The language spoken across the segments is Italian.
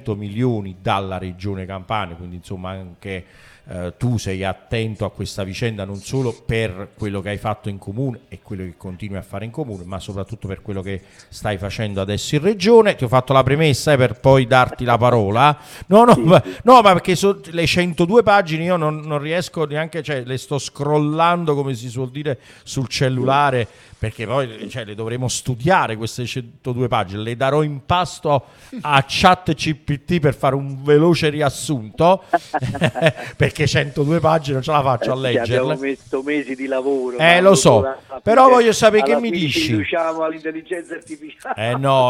100 milioni dalla Regione Campania, quindi insomma anche tu sei attento a questa vicenda, non solo per quello che hai fatto in comune e quello che continui a fare in comune, ma soprattutto per quello che stai facendo adesso in regione. Ti ho fatto la premessa per poi darti la parola. No, ma perché le 102 pagine io non riesco neanche, cioè le sto scrollando, come si suol dire, sul cellulare, perché poi le dovremo studiare queste 102 pagine, le darò in pasto a ChatGPT per fare un veloce riassunto perché 102 pagine non ce la faccio a leggerle. Abbiamo messo mesi di lavoro. Lo so, però voglio sapere che mi dici. Riusciamo all'intelligenza artificiale.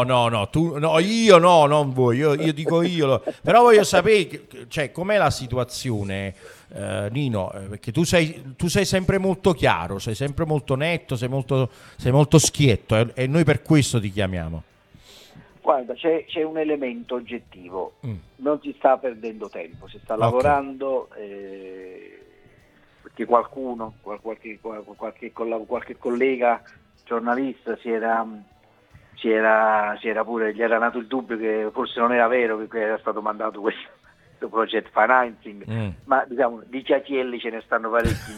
Io no, non voi, io dico io. Però voglio sapere, cioè, com'è la situazione, Nino, perché tu sei sempre molto chiaro, sei sempre molto netto, sei molto schietto, e noi per questo ti chiamiamo. Guarda, c'è un elemento oggettivo, non si sta perdendo tempo, si sta lavorando, perché qualcuno, qualche collega giornalista gli era nato il dubbio che forse non era vero che era stato mandato questo project financing, ma diciamo di chiacchielli ce ne stanno parecchi.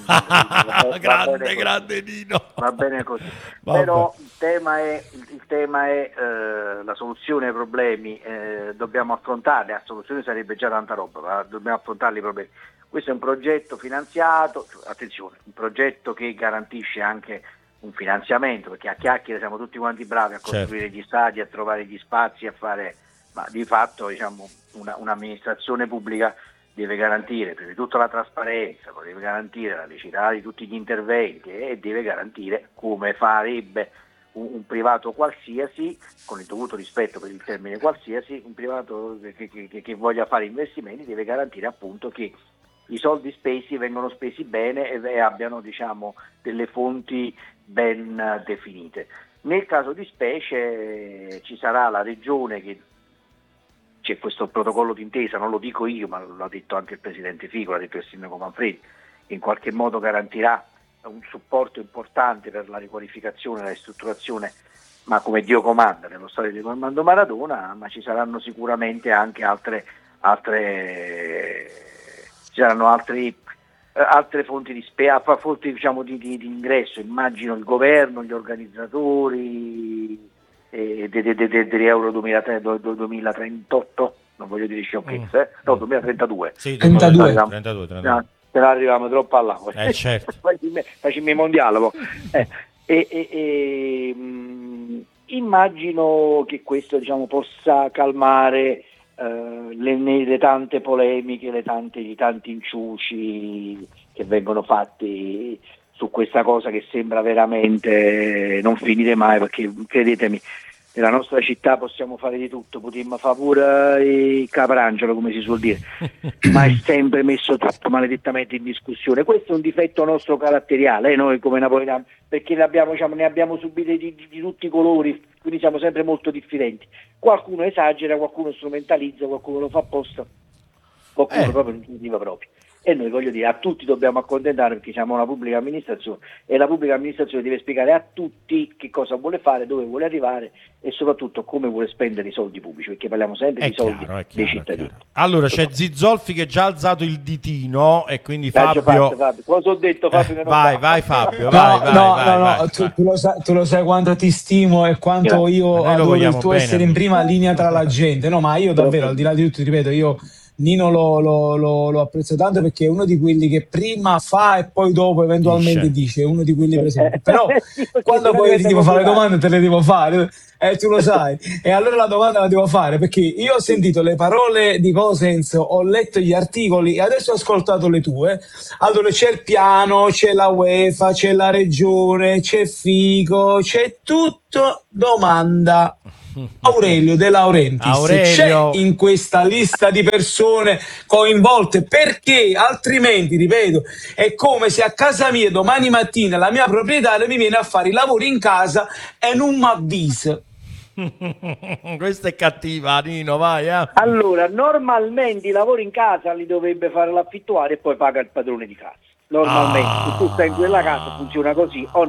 grande Nino. Va bene così. Però il tema è la soluzione ai problemi, dobbiamo affrontarli. La soluzione sarebbe già tanta roba, ma dobbiamo affrontare i problemi. Questo è un progetto finanziato, attenzione, un progetto che garantisce anche un finanziamento, perché a chiacchiere siamo tutti quanti bravi a costruire gli stadi, a trovare gli spazi, a fare, ma di fatto diciamo un'amministrazione pubblica deve garantire prima di tutto la trasparenza, poi deve garantire la liceità di tutti gli interventi e deve garantire, come farebbe un privato qualsiasi, con il dovuto rispetto per il termine qualsiasi, un privato che voglia fare investimenti deve garantire appunto che i soldi spesi vengono spesi bene e abbiano diciamo delle fonti ben definite. Nel caso di specie ci sarà la regione che c'è questo protocollo d'intesa, non lo dico io, ma l'ha detto anche il presidente Fico, l'ha detto il sindaco Manfredi, che in qualche modo garantirà un supporto importante per la riqualificazione e la ristrutturazione, ma come Dio comanda, nello stadio di Armando Maradona, ma ci saranno sicuramente anche altre fonti di fonti diciamo di ingresso, immagino il governo, gli organizzatori degli Euro 2038, non voglio dire sciocchezze, no 2032. Sì, 32. Se no arriviamo troppo là. Certo. Facciamo il mondiale. Immagino che questo diciamo possa calmare le tante polemiche, i tanti inciuci che vengono fatti su questa cosa che sembra veramente non finire mai, perché credetemi, nella nostra città possiamo fare di tutto, potremmo fare pure il caprangelo, come si suol dire, ma è sempre messo tutto maledettamente in discussione. Questo è un difetto nostro caratteriale, noi come napoletani, perché ne abbiamo subite di tutti i colori, quindi siamo sempre molto differenti. Qualcuno esagera, qualcuno strumentalizza, qualcuno lo fa apposta, qualcuno proprio non si diva proprio. E noi, voglio dire, a tutti dobbiamo accontentare, perché siamo una pubblica amministrazione e la pubblica amministrazione deve spiegare a tutti che cosa vuole fare, dove vuole arrivare e soprattutto come vuole spendere i soldi pubblici, perché parliamo sempre di soldi dei cittadini. Allora c'è Zizzolfi che ha già alzato il ditino e quindi Fabio. Cosa ho detto Fabio? Vai Fabio, vai. Tu lo sai quanto ti stimo e quanto io adoro il tuo essere in prima linea tra la gente. No, ma io davvero, al di là di tutto, ripeto, io Nino lo apprezzo tanto, perché è uno di quelli che prima fa e poi dopo eventualmente dice, è uno di quelli presenti. Però quando poi ti devo fare le domande te le devo fare, tu lo sai. E allora la domanda la devo fare, perché io ho sentito le parole di Cosens, ho letto gli articoli e adesso ho ascoltato le tue. Allora c'è il piano, c'è la UEFA, c'è la regione, c'è Fico, c'è tutto. Domanda: Aurelio De Laurentiis c'è in questa lista di persone coinvolte? Perché altrimenti, ripeto, è come se a casa mia domani mattina la mia proprietaria mi viene a fare i lavori in casa e non mi avvisa. Questa è cattiva, Nino, vai. Allora, normalmente i lavori in casa li dovrebbe fare l'affittuario e poi paga il padrone di casa. Normalmente, se tu stai in quella casa funziona così o no?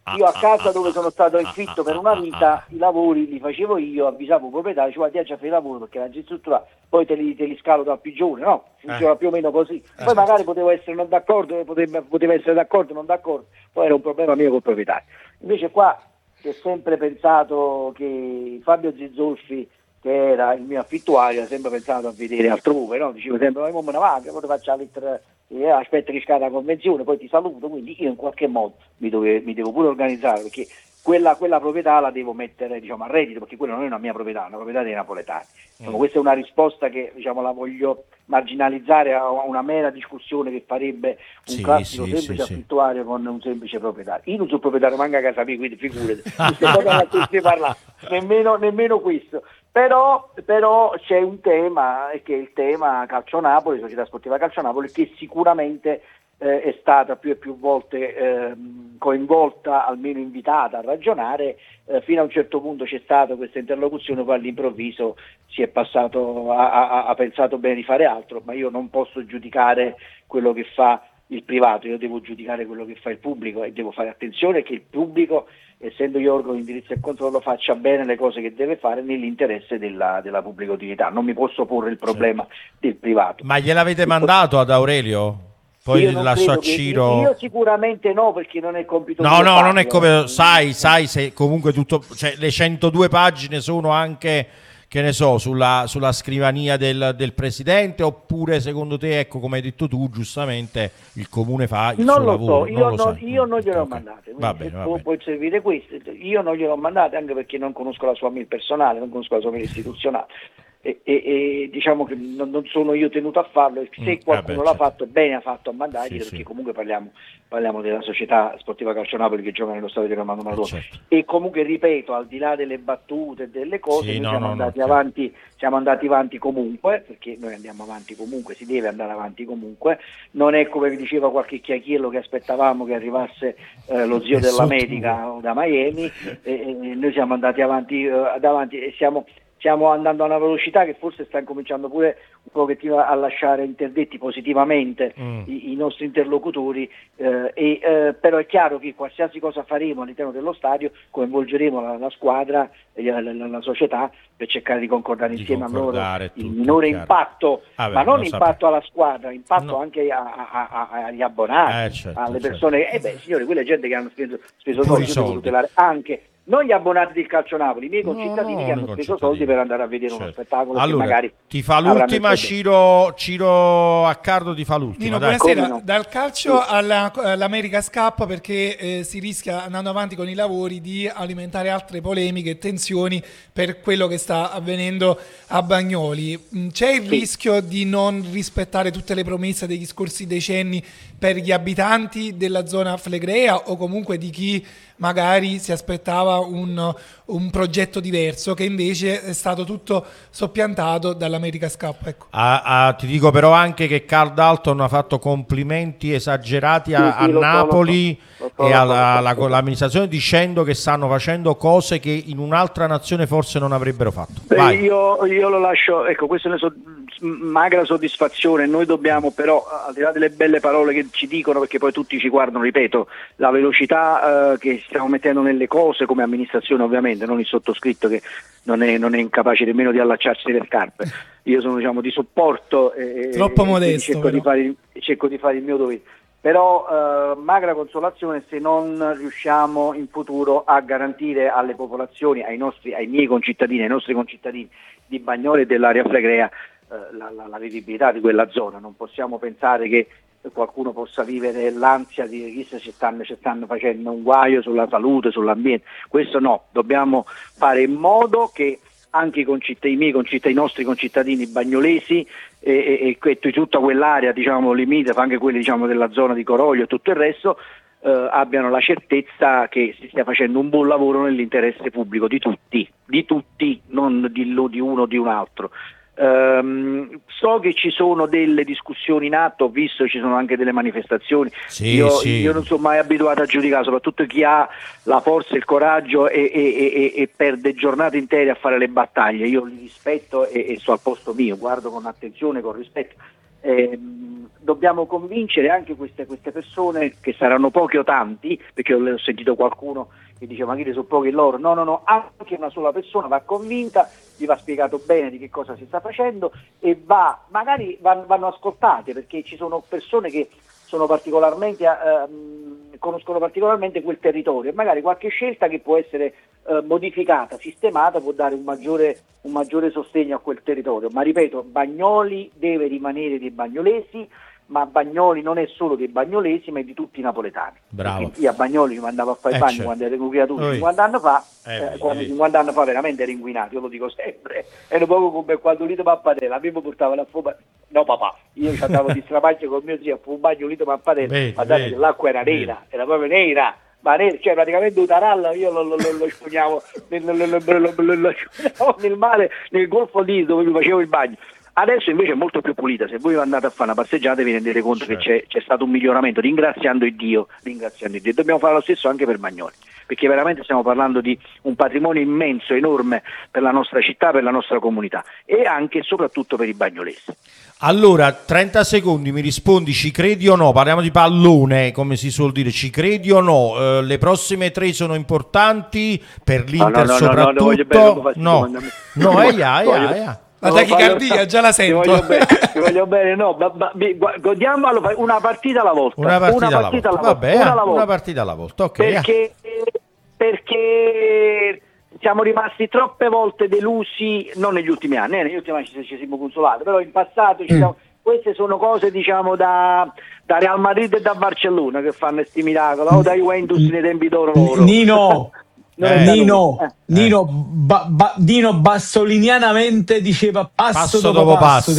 Io a casa dove sono stato infitto per una vita, i lavori li facevo io, avvisavo il proprietario, dicevo ti già fare i lavori perché la struttura poi te li scalo dal pigione, no? Funziona più o meno così. Poi magari potevo essere non d'accordo, poteva essere d'accordo, non d'accordo, poi era un problema mio col proprietario. Invece qua si è sempre pensato che Fabio Zizzolfi, che era il mio affittuario, ha sempre pensato a vedere altrove, no? Dicevo sempre, ma me ne va, che poi faccio la lettera, aspetta che scada la convenzione, poi ti saluto, quindi io in qualche modo mi devo pure organizzare, perché quella proprietà la devo mettere, diciamo, a reddito, perché quella non è una mia proprietà, è una proprietà dei napoletani. Insomma, questa è una risposta che, diciamo, la voglio marginalizzare a una mera discussione che farebbe un classico semplice affittuario con un semplice proprietario. Io non sono proprietario manca a casa mia, quindi figurati, nemmeno questo. Però c'è un tema, che è il tema Calcio Napoli, Società Sportiva Calcio Napoli, che sicuramente è stata più e più volte coinvolta, almeno invitata a ragionare, fino a un certo punto c'è stata questa interlocuzione, poi all'improvviso si è passato, ha pensato bene di fare altro, ma io non posso giudicare quello che fa il privato, io devo giudicare quello che fa il pubblico e devo fare attenzione che il pubblico, essendo io organo di indirizzo e controllo, faccia bene le cose che deve fare nell'interesse della pubblica utilità. Non mi posso porre il problema del privato. Ma gliel'avete mandato ad Aurelio? Poi io lascio a Ciro. Io sicuramente no, perché non è compito mio. No, non è come sai se comunque tutto, cioè le 102 pagine sono anche, che ne so, sulla scrivania del presidente, oppure secondo te, ecco, come hai detto tu giustamente, il comune fa il suo lavoro? Io non glielo ho mandate, va bene. Può servire questo, io non glielo ho mandate, anche perché non conosco la sua mail personale, non conosco la sua mail istituzionale. E diciamo che non sono io tenuto a farlo, e se qualcuno l'ha fatto, bene ha fatto a mandargli, perché comunque parliamo della Società Sportiva Calcio Napoli che gioca nello stadio di Romano Malone, e comunque ripeto, al di là delle battute e delle cose, siamo andati avanti comunque, perché noi andiamo avanti comunque, si deve andare avanti comunque, non è come vi diceva qualche chiacchiello che aspettavamo che arrivasse lo zio dell'America da Miami, e noi siamo andati avanti e stiamo andando a una velocità che forse sta incominciando pure un pochettino a lasciare interdetti positivamente i nostri interlocutori, però è chiaro che qualsiasi cosa faremo all'interno dello stadio coinvolgeremo la squadra e la società per cercare di concordare insieme a loro il minore impatto, ma non impatto alla squadra, impatto anche agli abbonati, alle persone. Signori, quella gente che hanno speso soldi per tutelare anche non gli abbonati del Calcio Napoli, i miei concittadini che hanno speso soldi per andare a vedere uno spettacolo. Allora, che magari ti fa l'ultima, Ciro Accardo ti fa l'ultima. Buonasera. Dal calcio all'America's Cup, perché si rischia, andando avanti con i lavori, di alimentare altre polemiche e tensioni per quello che sta avvenendo a Bagnoli. C'è il rischio di non rispettare tutte le promesse degli scorsi decenni per gli abitanti della zona flegrea, o comunque di chi magari si aspettava un progetto diverso, che invece è stato tutto soppiantato dall'America's Cup? Ecco. Ti dico però anche che Carl Dalton ha fatto complimenti esagerati a Napoli e all'amministrazione, dicendo che stanno facendo cose che in un'altra nazione forse non avrebbero fatto. Io lo lascio, ecco, questa è una magra soddisfazione. Noi dobbiamo però, al di là delle belle parole che ci dicono, perché poi tutti ci guardano, ripeto, la velocità che stiamo mettendo nelle cose come amministrazione, ovviamente non il sottoscritto che non è incapace nemmeno di allacciarsi le scarpe. Io sono, diciamo, di supporto troppo modesto, cerco di fare il mio dovere, però magra consolazione se non riusciamo in futuro a garantire alle popolazioni, ai miei concittadini, ai nostri concittadini di Bagnoli e dell'area flegrea la vivibilità di quella zona. Non possiamo pensare che qualcuno possa vivere l'ansia di chissà se stanno facendo un guaio sulla salute, sull'ambiente. Questo no, dobbiamo fare in modo che anche i nostri concittadini bagnolesi e tutta quell'area, diciamo, limite, anche quelli, diciamo, della zona di Coroglio e tutto il resto, abbiano la certezza che si stia facendo un buon lavoro nell'interesse pubblico di tutti, non di uno o di un altro. So che ci sono delle discussioni in atto, ho visto ci sono anche delle manifestazioni. Io non sono mai abituato a giudicare, soprattutto chi ha la forza, il coraggio e perde giornate intere a fare le battaglie. Io li rispetto e sto al posto mio, guardo con attenzione, con rispetto. dobbiamo convincere anche queste persone, che saranno pochi o tanti, perché ho sentito qualcuno che dice ma chi sono pochi loro, no, anche una sola persona va convinta, gli va spiegato bene di che cosa si sta facendo e magari vanno ascoltate, perché ci sono persone che sono particolarmente conoscono particolarmente quel territorio e magari qualche scelta che può essere modificata, sistemata, può dare un maggiore sostegno a quel territorio. Ma ripeto, Bagnoli deve rimanere dei bagnolesi, ma Bagnoli non è solo dei bagnolesi, ma è di tutti i napoletani. Bravo. Io a Bagnoli mi andavo a fare i bagni certo. quando ero creatura 50 anni fa, quando 50 anni fa veramente ero inquinato, io lo dico sempre, era proprio come quando Lito Mappadella, a me mi portavano a fumare, no papà, io ci andavo di strapaccio con mio zio a fare un bagno Lito Mappadella, guardate che l'acqua era nera, era proprio nera, ma cioè praticamente un tarallo io lo spugnavo nel mare, nel golfo lì dove mi facevo il bagno. Adesso invece è molto più pulita, se voi andate a fare una passeggiata vi rendete conto che c'è stato un miglioramento, ringraziando Dio. Dobbiamo fare lo stesso anche per Bagnoli, perché veramente stiamo parlando di un patrimonio immenso, enorme per la nostra città, per la nostra comunità e anche e soprattutto per i bagnolesi. Allora, 30 secondi, mi rispondi, ci credi o no? Parliamo di pallone, come si suol dire, ci credi o no? Le prossime 3 sono importanti per l'Inter soprattutto? No. La tachicardia, già la sento. Ti voglio bene, no, godiamolo una partita alla volta. Una partita alla volta, ok. Perché siamo rimasti troppe volte delusi, non negli ultimi anni, negli ultimi anni ci siamo consolati, però in passato queste sono cose diciamo da Real Madrid e da Barcellona che fanno questi miracoli, o da Juventus nei tempi d'oro loro. Nino bassolinianamente diceva passo dopo passo.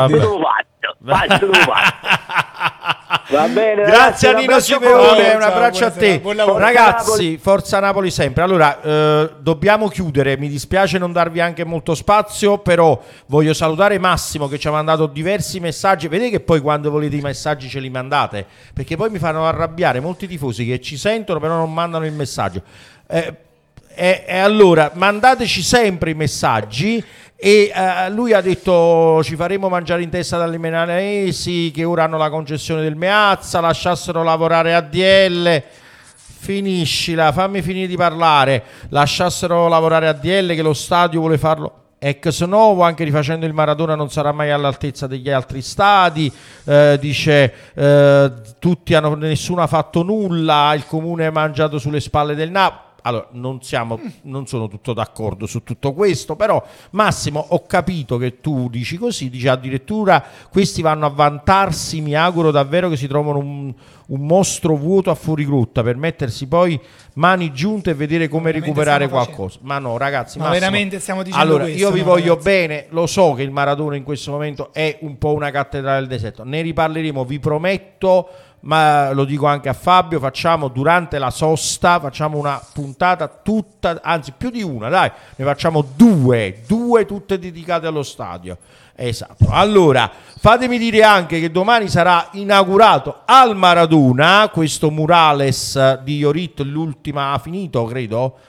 Va bene, grazie a Nino Simeone, un abbraccio a te. Ragazzi, Forza Napoli sempre. Allora, dobbiamo chiudere, mi dispiace non darvi anche molto spazio, però voglio salutare Massimo che ci ha mandato diversi messaggi. Vedete che poi quando volete i messaggi ce li mandate, perché poi mi fanno arrabbiare molti tifosi che ci sentono però non mandano il messaggio. E allora mandateci sempre i messaggi. E lui ha detto ci faremo mangiare in testa dalle milanesi che ora hanno la concessione del Meazza, lasciassero lavorare ADL. Finiscila, fammi finire di parlare. Lasciassero lavorare ADL, che lo stadio vuole farlo ex novo, anche rifacendo il Maradona non sarà mai all'altezza degli altri stadi. Dice nessuno ha fatto nulla, il comune ha mangiato sulle spalle del Napoli. Allora, non sono tutto d'accordo su tutto questo, però Massimo, ho capito che tu dici così, dici addirittura questi vanno a vantarsi, mi auguro davvero che si trovano un mostro vuoto a fuorigrotta per mettersi poi mani giunte e vedere come recuperare qualcosa. Ma no, ragazzi, ma Massimo, veramente stiamo dicendo allora, questo? Io vi voglio bene, lo so che il Maradona in questo momento è un po' una cattedrale del deserto, ne riparleremo, vi prometto. Ma lo dico anche a Fabio, facciamo durante la sosta, facciamo una puntata tutta, anzi più di una, dai, ne facciamo due tutte dedicate allo stadio. Esatto. Allora, fatemi dire anche che domani sarà inaugurato al Maradona questo murales di Iorit, l'ultima ha finito, credo,